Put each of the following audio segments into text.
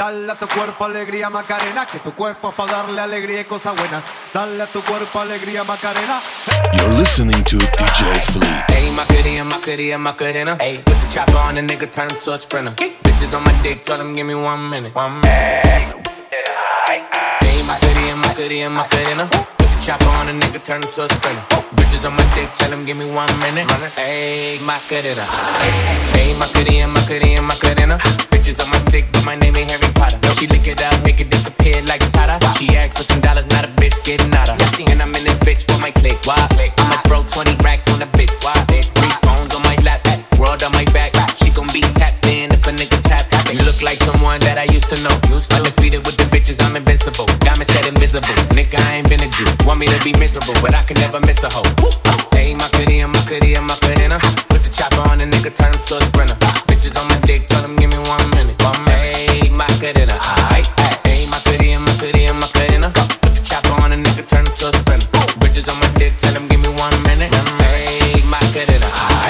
Dale a tu cuerpo alegría Macarena, que tu cuerpo es para darle alegría y cosas buenas. Dale a tu cuerpo alegría Macarena. You're listening to DJ Flea. Hey, Macarena, Macarena. Hey, put the chopper on the nigga, turn him to a sprinter. Bitches on my dick, tell them give me 1 minute. Hey, Macarena. Chopper on a nigga, turn him to a sprinter. Bitches on my dick, tell him give me 1 minute. Hey, Macarena. Hey, Macarena. Bitches on my stick, but my name ain't Harry Potter. She lick it up, make it disappear like Tata. She asked for some dollars, not a bitch getting out of. And I'm in this bitch for my click. Why? I'ma throw 20 racks on the bitch. Why? 3 phones on my lap, world on my back. She gon' be tapped in if a nigga tap. You look like someone that I used to know. Undefeated with the bitches, I'm invincible. Diamond said invisible. Nigga, I ain't been a Jew. Want me to be miserable, but I can never miss a hoe. Hey, Macarena. Put the chopper on a nigga, turn him to a sprinter. Bitches on my dick, tell him give me 1 minute. Hey, Macarena. Hey, Macarena. Put the chopper on a nigga, turn him to a sprinter. Bitches on my dick, tell him give me 1 minute. Hey, Macarena.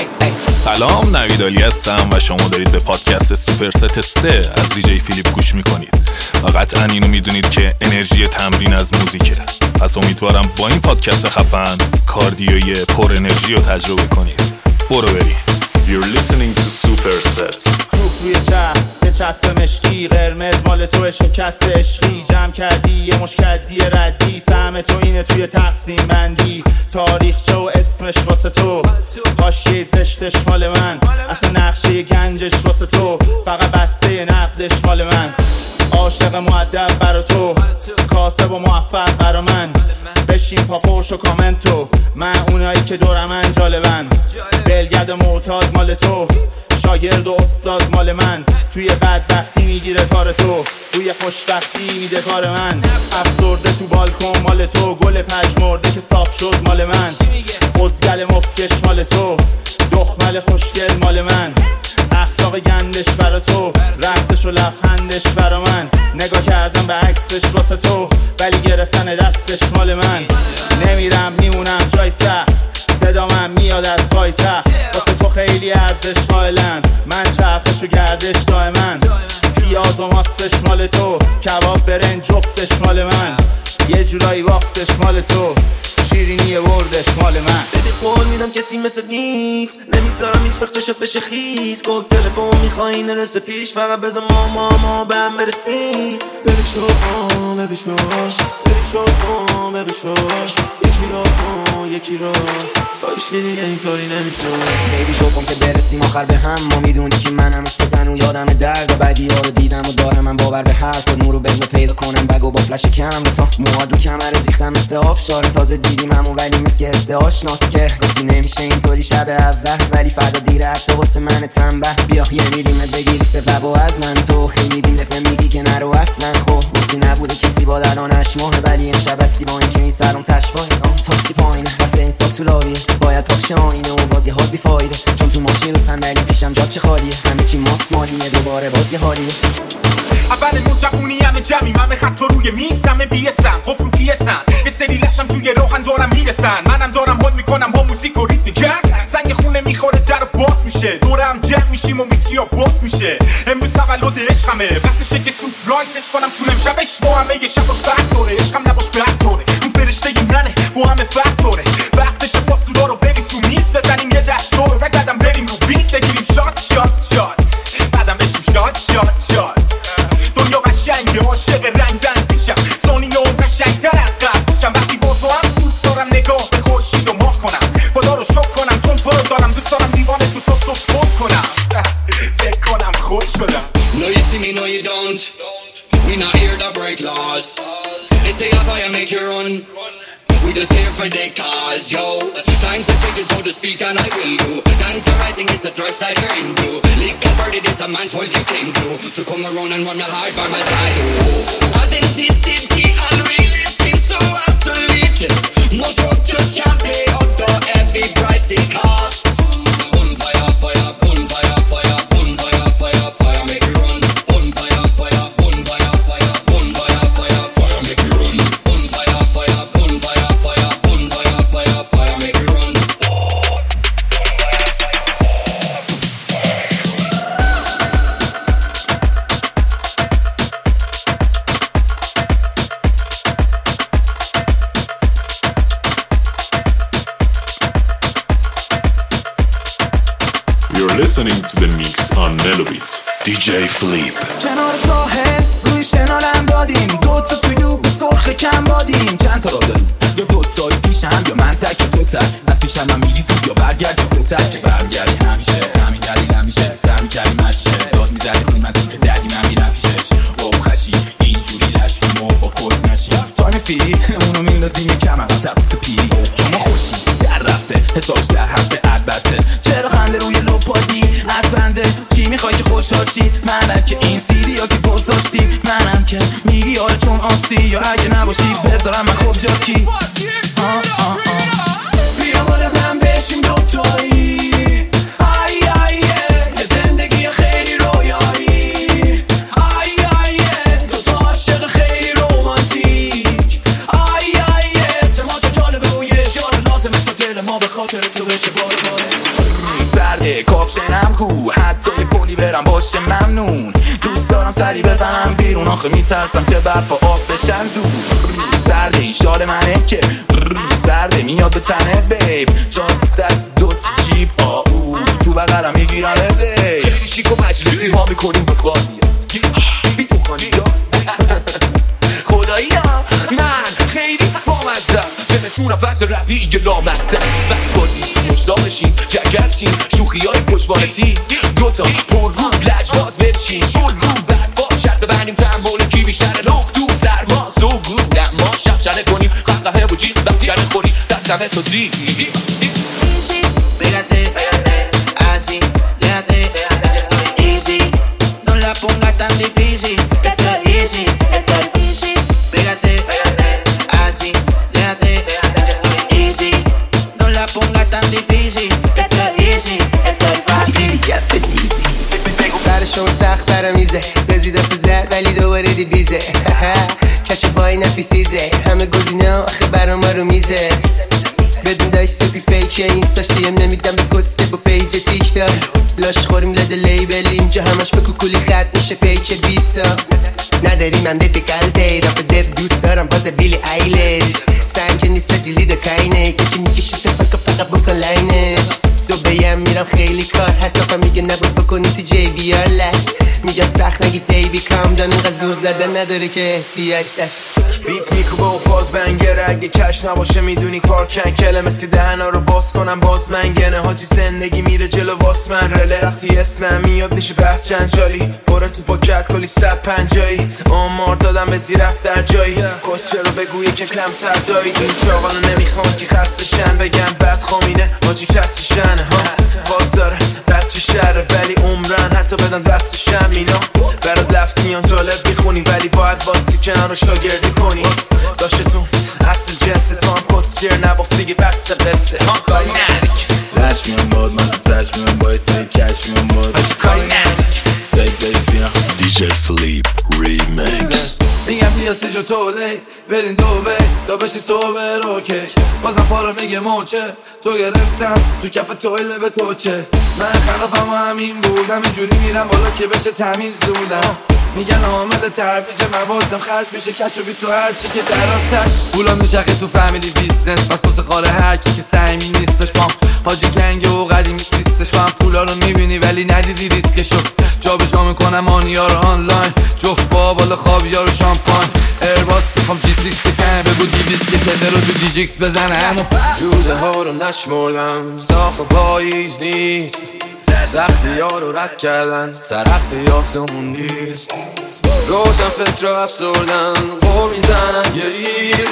سلام، نوید علی هستم و شما دارید به پادکست سوپرست 3 از دیجی فیلیپ گوش میکنید و قطعا اینو میدونید که انرژی تمرین از موزیکه. پس امیدوارم با این پادکست خفن کاردیوی پر انرژی رو تجربه کنید. برو بریم. You're listening to Supersets. روی یه چسب مشکی قرمز مال تو شکست عشقی. جمع کردی یه مشکدی ردی، سهم تو اینه توی تقسیم بندی. تاریخچه و اسمش واسه تو، حاشیه زشتش مال من، اصلا نقشه گنجش واسه تو، فقط بسته نقدش مال من. عاشق مؤدب برا تو، کاسب و موفق برا من. بشین پا فوش و کامنتو، من اونایی که دورمن جالبن. بلگرد معتاد مال تو، شاگرد و استاد مال من. توی بدبختی میگیره کار تو، روی خوشبختی میده کار من. افسرده تو بالکن مال تو، گل پژمرده که صاف شد مال من. بزگل مفتکش مال تو، دخمل خوشگل مال من. اخلاق گندش برا تو، رقصش و لبخندش برا من. نگاه کردم به عکسش واسه تو، ولی گرفتن دستش مال من. نمیرم میمونم جای سخت، صدا من میاد از پایتخت. واسه تو خیلی ارزش قائلن، من چرخش و گردش دائما. پیاز و ماستش مال تو، کباب برنج جفتش مال من. یه جورایی وقتش مال تو، شیرینی وردش مال من. بدی قول میدم کسی مثل نیست، نمیذارم هیچ وقت چشت بشه خیس. گل تلفن میخوایی نرسه پیش، فقط بذار ما به هم برسیم. ببیشوش یکی رو باش که دیگه اینطوری نمیشه. بیبی شو کن که برسیم آخر به هم. ما میدونی که منم مثل تنو یادم درد و بعدی ها رو دیدم و دارم من باور به حرف و نورو بگو پیدا کنم. بگو با فلش کم تا موهاد رو کمر ریختم مثل آبشار. تازه دیدیم همون ولی مثل که حس آشناست که گفتی نمیشه اینطوری شب اول، ولی فردا دیره حتی واسه من تنبه. بیا یه میلیمت بگیری سبب و از من تو خیلیدیم دفعه میگی که نرو اصلا. خب گفتی نبوده کسی با درانش ماه، ولی امشب هستی با این که این سرم تشباه. تاکسی پایینه رفته این ساک تو لاویه، باید پاک شه آینه و بازی ها بیفایده. چون تو ماشین رو صندلی پیشم جاب چه خالیه، همه چی ماسمالیه دوباره بازی حالیه. اول نوجوانی همه جمعی، من خط تو روی میز همه بیسن قفل رو پیسن. یه سری لشم توی راهن دارم میرسن، منم دارم حال میکنم با موزیک و ریتم گرد. زنگ خونه میخوره در باز میشه، دورم جمع میشیم و ویسکی ها باز میشه. امروز تولد عشقمه، وقتشه که سورپرایزش کنم چون امشبش با همه یه شباش بد دوره. عشقم نباش بد دوره، اون فرشته منه با همه فرق دوره. وقتشه پاسودا رو بریز تو میز، بزنیم یه دست رو و بعدم بریم رو بیت بگیریم شات بعدم بشیم شات. دنیا قشنگه عاشق رنگ پیشم، ثانیه اون قشنگتر از قبلشم. وقتی با تو هم دوست دارم نگاه به خورشید و ماه کنم، خدا رو شکر کنم چون تو رو دارم دوست دارم. دیوانه تو تا صبح خود کنم، فکر کنم خود شدم. No you see me, no you don't. We not here to break laws. They say if I make you run, we just here for their cause, yo. Times are changing, so to speak, and I will do. Gangs are rising, it's a drug side you're into. Legal bird, it is a man's world you came to. So come around and run the hard by my side, oh. Authenticity and realism so obsolete. Most rock just can't pay up to every price it costs. Bonfire, fire, bonfire, fire, bonfire, fire, fire, make it run. Bonfire, fire, bonfire, fire, bonfire, fire, fire, make it run. Bonfire, fire, bonfire, fire, bonfire, fire, fire, make it run. listening to the mix on Mellow Beats. DJ Flip. کنار ساحل روی شنالم دادیم، دوتا توی به سرخ کم بادیم. چند تا را داریم یا دوتایی پیشم یا من تک تو تک، از پیشم من میریزی یا برگرد یا تو تک. که برگردی همیشه همین دلیل همیشه، سر میکردی مجیشه داد میزدی خون من که دردی من میرم پیشش. او خشی اینجوری لشوم و با کل نشی تایم فیری اونو میندازیم یه کم اقل تقص پیری. شما خوشی در رفته حسابش در هفته البته، چرا خنده روی لپادی از بنده؟ چی میخوای که خوشحال شی؟ منم که این سیدی ها که گذاشتی، منم که میگی آره چون آستی، یا اگه نباشی بذارم من خوب جا کی. بیا بالا من بشیم دوتایی، آی آیه یه زندگی خیلی رویایی، آی آیه دوتا عاشق خیلی رومانتیک، آی آیه سماجا جالبه و یه شار لازمه تا دل ما به خاطر تو بشه باره باره. سرده کاپشنم کو حتی یه پولی برم باشه ممنون، دوست دارم سری بزنم بیرون آخه میترسم که برف و آب بشن زود. سرده این شال منه که سرده میاد به تنت بیب، چون دست دوت جیب آو تو بقرم میگیرم اده خیلی شیک و مجلسی ها میکنیم با خواهی بی تو خانی یا خدایی ها من خیلی با مزم زمستون فصل روی یه لامسته وقت بازی مشتا بشین جگرسین شوخی های پشوانتی دوتا پر رو لجباز بچین شل رو برفا شرط ببندیم تنبول کی بیشتر لخ تو سرما سوگو نما شب شنه کنیم قهقه و جیب وقتی گرد خونی دستم احساسی. Pégate, así, déjate, easy, no la pongas tan difícil, esto es easy, esto es easy. Pégate, así, déjate, easy, no la pongas tan difícil, esto es easy, esto es fácil. برشون سخت برمیزه رزیده فزد ولی دوباره دی بیزه کش پایی نفیسیزه همه گزینه آخه برا ما رو میزه بدون داشت سپی فیکه اینستاش دیم نمیدم به کسته با پیج تیک تاک لاش خوریم لده لیبل اینجا همش به کوکولی خط میشه پیک بیسا نداریم هم دفی قلبه را به دب دوست دارم باز بیلی ایلش سعیم که نیستا جلی دا کاینه کچی میکشه فقط بکن لاینش دو بیم میرم خیلی کار هست نفهم میگه نباز بکنی تو جی بی آر لش میگم سخت نگی بیبی کام دان اینقدر زور زدن نداره که احتیاج داشت بیت میکوبه و فاز بنگره اگه کش نباشه میدونی کار کنکله مثل که دهنا رو باز کنم باز منگنه حاجی زندگی میره جلو واس من رله وقتی اسمم میاد میشه بحث چند جالی باره تو پاکت کلی 150 آمار دادم به زیرفت در جایی کسچه رو بگویی که کمتر دایی این چاقانو نمیخوان که خستشن بگم بد خامینه حاجی کسیشنه ها باز داره بچه شهره ولی عمرن حتی بدن دستشم اینا برات لفظ میان جالب میخونی ولی باید باسی کنار رو شاگردی کنی داشته تو اصل جنس تو هم کسچر نبافت دیگه بس قصه ها کاری نرک دشت میان باد منم تشت میان باید سری کش میان باد حاجی کاری نرک سید بیس بیان DJ Flip Remix. میگم بیا سیجو تولی برین دوبه تا بشی سوبر اوکی بازم پارو میگه موچه تو گرفتم تو کف تویله به توچه من خلافم و همین بودم اینجوری میرم بالا که بشه تمیز دودم میگن عامل ترویج موادم خرج میشه کش و بی تو هرچی که دراتش پولام میچخه تو فامیلی بیزنس پس پس خاله هرکی که سعیمی نیستش بام حاجی گنگه و قدیمی سیستش تو هم پولا رو میبینی ولی ندیدی ریسکشو جا به جا میکنم آنیا رو آنلاین جفت با بالا خوابیا رو شامپاین ایرباس میخوام جی سیکس بکنه بگو دیویس که تده رو تو دیجیکس بزنه همون جوزه ها رو نشمردم زاخ و پاییز نیست سختی ها رو رد کردن ترقی آسمون نیست روشن فکر رو افسردن قول میزنن گریز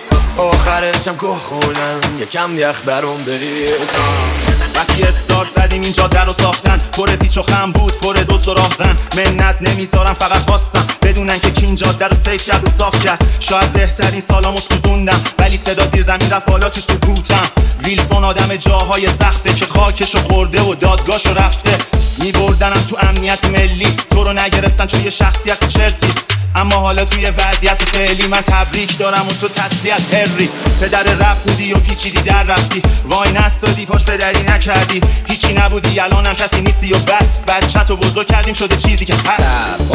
آخرشم گوه خوردن یکم یخ برام بریز وقتی استارت زدیم این جاده رو ساختن پر پیچ و خم بود پر دزد و راهزن منت نمیذارم فقط خواستم بدونن که کی این جاده رو سیف کرد و صاف کرد شاید بهترین سالامو سوزوندم ولی صدا زیر زمین رفت بالا تو سکوتم ویلسون آدم جاهای سخته که خاکشو خورده و دادگاهشو رفته میبردنم تو امنیت ملی تو رو نگرفتن چون یه شخصیت چرتی اما حالا توی وضعیت فعلی من تبریک دارم و تو تسلیت هری پدر رپ بودی و پیچیدی در رفتی وای نستادی پشت پدری نکردی هیچی نبودی الانم کسی نیستی و بس بچه تو بزرگ کردیم شده چیزی که هست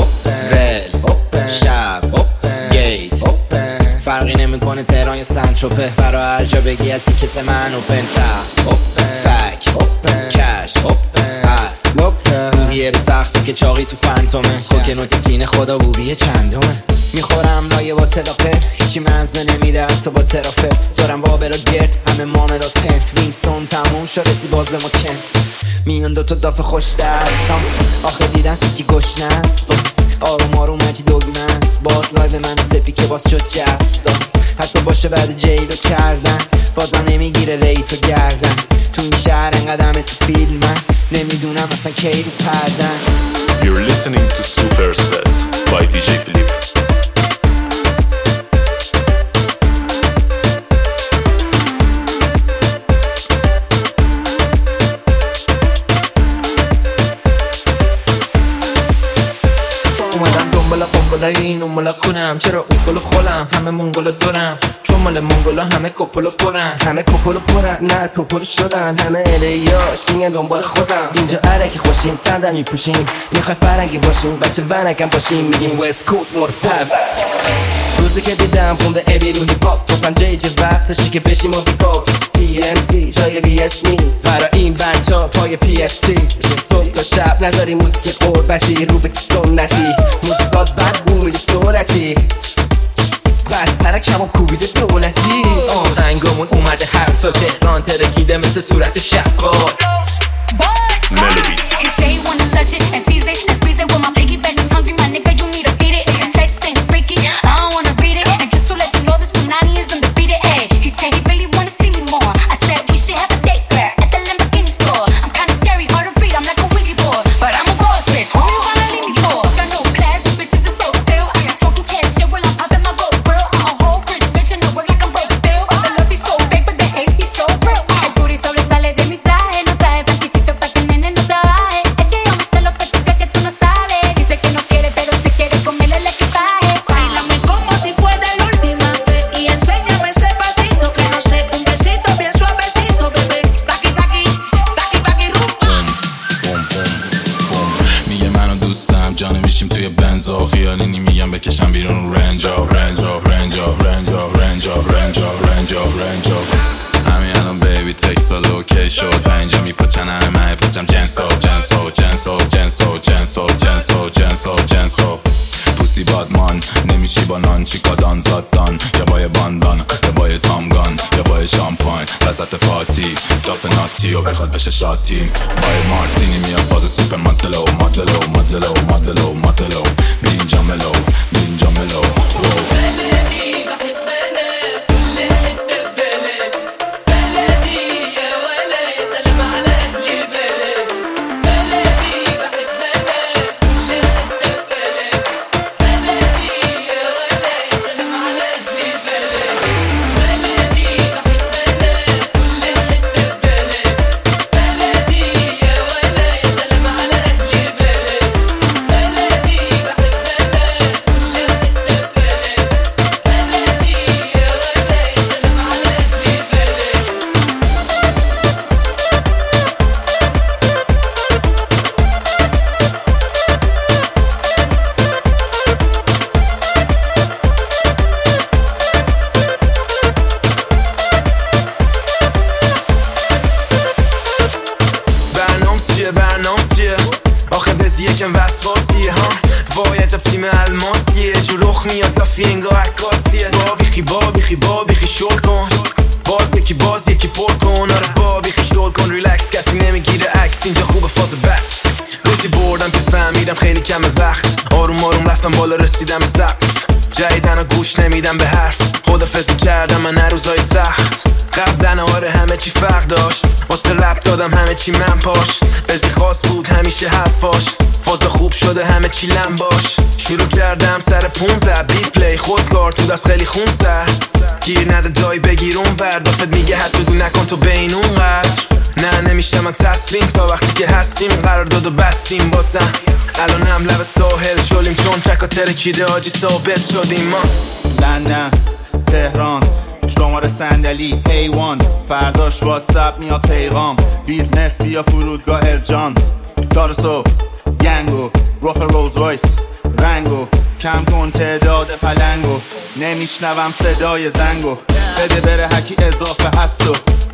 رل شب گیت فرقی نمیکنه تهران یا سنتروپه برای هر جا بگی تیکت من اوپن فک کش هست یه رو سخت که چاقی تو فانتومه کوکنوت سینه خدا بوبیه چندمه میخورم لایه با تلاپر هیچی مزه نمیده حتی با ترافت دارم وابرا گرد همه مامرات پنت وینگستون تموم شد رسی باز به ما کنت میان دوتا دافه خوش دستم آخه دیدن سیکی گشنست آروم آروم هرچی دوگمست باز لایو من سپی که باز شد جفزاز حتی باشه بعد جیلو کردن بازم نمیگیره ریتو گردن تو این شهر انقدر تو فیلم من نمیدونم اصلا کی رو پردن. You're listening to Super Set by DJ Philip. این اون کنم چرا اسکل خولم همه منگل دارم چون مال منگلا همه کپلو پرن همه کپلو پرن نه کپلو شدن همه الیاش میگن دنبال خودم اینجا عرقی خوشیم صندم میپوشیم میخوای فرنگی باشیم بچه ونکم باشیم میگیم وست کوست مرفب روزی که دیدم پونده ابی رو هیپ هاپ گفتم جیج وقتشه که بشیم و بیپ هاپ PMC جای BSمی برای این بچه پای PST صبح تا شب نداری موزیک قربتی رو به سنتی موزیکات بد بومی سرعتی بعد پرک همون کوبیده دولتی آهنگامون اومده هر سال تهران ترکیده مثل صورت شبار Melody. He say he wanna touch it and tease it and squeeze it with my piggyback is hungry, my nigga, you need to beat it. If your text ain't freaky, I don't wanna read it. And just to let you know, this Punani is undefeated. Ay, he said he really wanna see me more. I said we should have a date there at the Lamborghini store. I'm kinda scary, hard to read, I'm like a Ouija board, but I'm a boss bitch. Who you gonna leave me for? Got no class, these bitches is broke still. I got talking cash shit while I'm popping my gold grill. I'm a whole rich bitch and I work like I'm broke still. The love be so big, but the hate be so real. El booty sobresale de mi traje, no trae panticito pa' que el nene no trabaje. Es que yo me sé lo que tú crees que tú no sabes. Dice que no quiere, pero si quiere comerle el equipaje. Báilame como si fuera la última vez y enséñame ese pasito que no sé, un besito bien suavecito, bebé. Taqui taqui, taqui taqui rumba. میگه منو دوستم جانه میشیم توی بنزا خیالینی میگم بکشم بیرون رنجا همین الان بیبی تکست داده اوکی شد پنجا میپاچن همه پاچم جنسو پوسی بادمان نمیشی با نان چیکادان زادان یا بای باندان یا بای تامگان یا بای شامپاین وسط پاتی داف ناتی و بخواد بشه شاتیم بای مارتینی میاد فاز سوپر مدلو بینجا ملو برنامس چیه آخه بزی یکم وسواسیه ها وای عجب تیم الماسیه جو رخ میاد دافی انگاه عکاسیه بابیخی شل کن باز یکی پر کن آره بابیخی شل کن ریلکس کسی نمیگیره عکس اینجا خوبه فاز بک روزی بردم که فهمیدم خیلی کم وقت آروم رفتم بالا رسیدم سقف جدیدن و گوش نمیدم به حرف خدافظی کردم من هر روزای سخت قبلن آره همه چی فرق داشت واسه رپ دادم همه چی من پاش بزی خاص بود همیشه حرفاش فاز خوب شده همه چی لمباش شروع کردم سر 15 بیت پلی خودکار تو دست خیلی خون سر گیر نده دایی بگیر اون وردافت میگه حسودی نکن تو بین اون قدر نه نمیشه من تسلیم تا وقتی که هستیم قرار داد و بستیم باسم الان هم لب ساحل شلیم چون چکا ترکیده آجی ثابت شدیم ما لندن تهران شماره صندلی A1 فرداش واتساپ میاد پیغام بیزنس یا فرودگاه ارجان تارسو گنگو روخ روز رایس رنگو کم کن تعداد پلنگو نمیشنوم صدای زنگو بده بره هکی اضافه هستو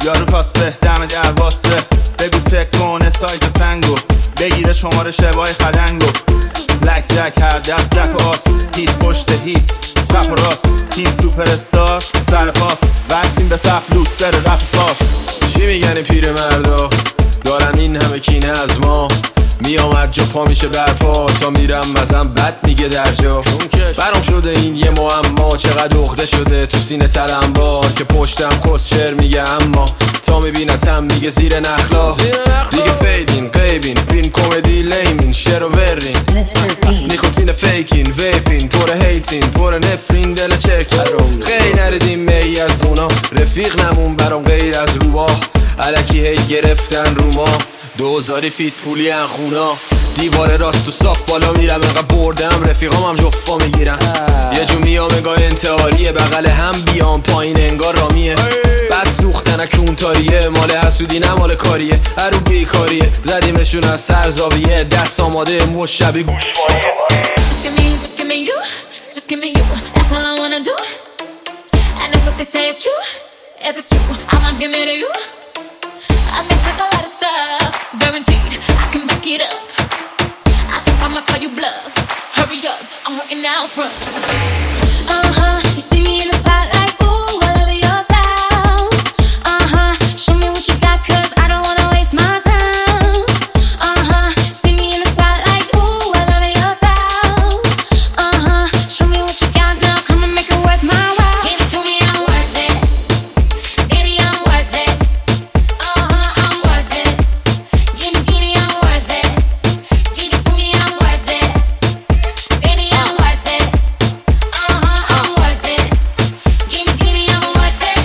یارو کاسته دم در واسه بگو فکر کنه سایز سنگو بگیره شماره شبای خدنگو بلک جک هر دست جک و آس هیت پشت هیت چپ و راست تیم سوپر استار سر پاس وصلیم به صف لوستر رپ فاس چی میگن پیر مردا دارن این همه کینه از ما میامد جا پا میشه برپا تا میرم مزم بد میگه در جا برام شده این یه معما چقدر عقده شده تو سینه تلمبار که پشتم کسچر میگه اما تا میبینتم میگه زیر نخلا دیگه فیدین قیبین فیلم کمدی لیمین شر و ورین نیکوتین فیکین ویپین پر هیتین پر نفرین دل چک خیلی نردیم می از اونا رفیق نمون برام غیر از روباه الکی هی گرفتن رو ما 2000 فیت پولی ان خونا دیوار راست و صاف بالا میرم انقدر بردم رفیقام هم جفا میگیرن یه جو میام انگاه انتحاریه بغل هم بیام پایین انگار رامیه بعد سوختن کونتاریه مال حسودی نه مال کاریه هرو بیکاریه زدیمشون از سر زاویه دست آماده مشبی گوش مایه Just give me you, just give me you, that's all I wanna do. And if what they say is true, if it's true, I'ma give it to you. I may take a lot of stuff, guaranteed, I can back it up. I think I'ma call you bluff, hurry up, I'm working out front. You see me in the spotlight, ooh, I love your style. Show me what you got, cause I don't wanna waste my time. See me in the spotlight, ooh, I love your style. Show me what you got, girl, come and make it worth my while. Give it to me, I'm worth it. Baby, I'm worth it. I'm worth it. Give me, I'm worth it. Give it to me, I'm worth it. Baby, I'm worth it. I'm worth it. Give me, I'm worth it.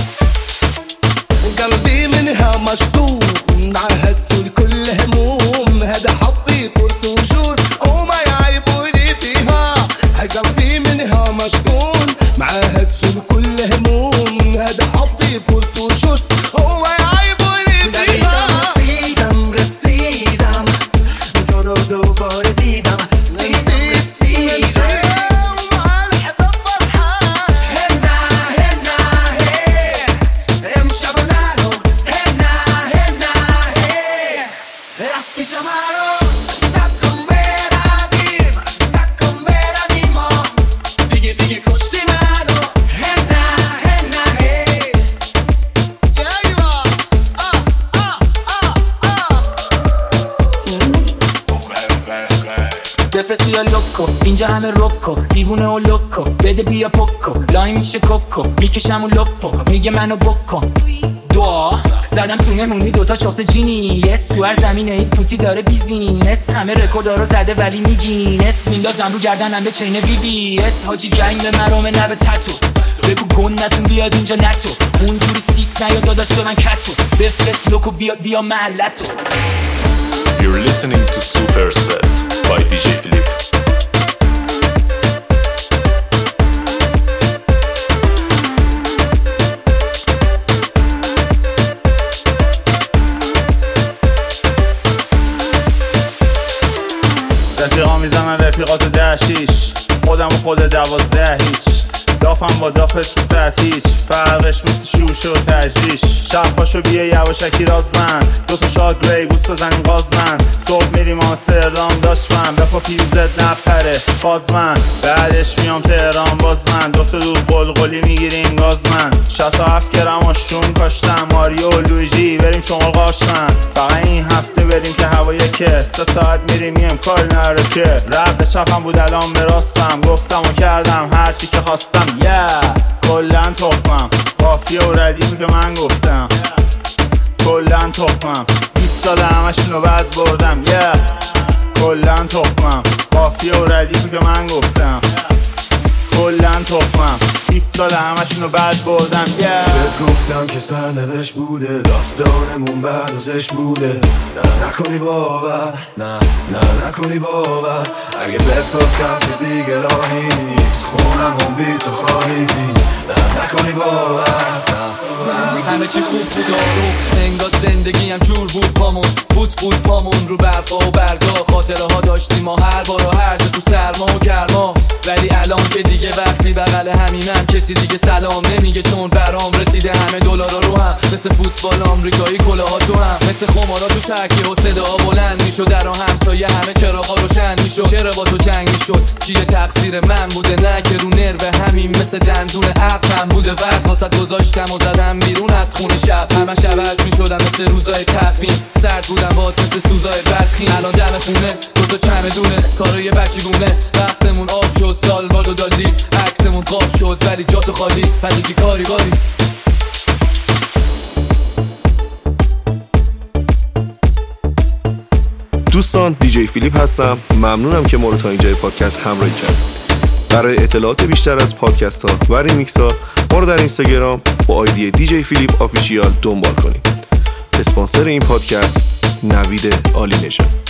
قلبي منها مشطوب معها تسول كل هموم هذا حبي فرط وجود وما يعيبوني فيها قلبي منها مشطون معها تسول كل هموم هذا حبي فرط وجود وما يعيبوني فيها رسیدم رسیدم تو رو دوباره دیدم بفرست بیا لوکو اینجا همه روکو دیوونه و لوکو بده بیا پوکو لای میشه کوکو میکشم و لپو میگه منو بکن دعا زدم تو نمونی دوتا شخص جینی یس تو هر زمینه ای پوتی داره بیزینس همه رکوردا رو زده ولی میگینس میندازم رو گردنم به چین بی بی اس حاجی گنگ به مرام نب تتو بگو گندتون بیاد اینجا نتو اونجوری سیس نیا داداش به من کتو بفرست لوکو بیا محلتو. You're listening to Super Set by DJ Philip. رفیقا میزنن رفیقاتو 10-6 خودم و خود 12 هیچ دافم با دافت تو سطحیش فرقش مثل شوش و تجریش شب پاشو بیه یواشکی رازمن دوتا شاد گری بوست بزنیم غازمن صبح میریم آمستردام داشمن بپا فیوزت نپره بازمن بعدش میام تهران بازمن دوتا دود قلقلی میگیریم گازمن 67 گرم آشون کاشتم ماریو و لویجی بریم شمال قاشتن فقط این هفته بریم که هوا یکه 3 ساعت میریم میم کار نره که رب به چپم بود الان به راستم گفتم و کردم هرچی که خواستم کلن تخمم قافیه و ردیفی که من گفتم کلن تخمم 20 سال همشونو بد بردم کلن تخمم قافیه و ردیفی که من گفتم کلن تخمم 20 سال همشونو بد بردم بهت گفتم که سرنوشت بوده داستانمون بردازش بوده نه نکنی باور نه نکنی باور اگه بپفتم که دیگه راهی نیست خونم هم بی تو خواهی نیست نه نکنی باور همه چی خوب بود آروم انگار زندگیم جور بود پامون بود پامون رو برفا و برگا خاطره ها داشتیم ما هر بار و هر جا تو سرما و گرما ولی الان که دیگه وقتی بغل همینم کسی کسی دیگه سلام نمیگه چون برام رسیده همه دلارا رو هم. مثل فوتبال آمریکایی کلاها تو هم، مثل خمارا تو تکیه و صدا بلند میشد، در همسایه همه چراغا روشن میشد. چرا با تو جنگ میشد؟ چیه تقصیر من بوده؟ نه که رو نرو همین مثل دندون عقلم بوده. وقت واسط گذاشتم و زدم بیرون از خونه شب، همش عوض میشدم مثل روزای تقویم. سرد بودم باد مثل سوزای بدخیم. الان دم خونه دو تا چمدونه کارای بچگونه. وقتمون آب شد سالواد و دالی، عکسمون قاب شد ولی جا تو خالی. پدیکی کاری باری دوستان، دیجی فیلیپ هستم. ممنونم که ما رو تا اینجای پادکست همراهی کردید. برای اطلاعات بیشتر از پادکست ها و ریمیکس ها ما رو در اینستاگرام با آیدی دیجی فیلیپ آفیشیال دنبال کنید. اسپانسر این پادکست نوید عالی نژاد.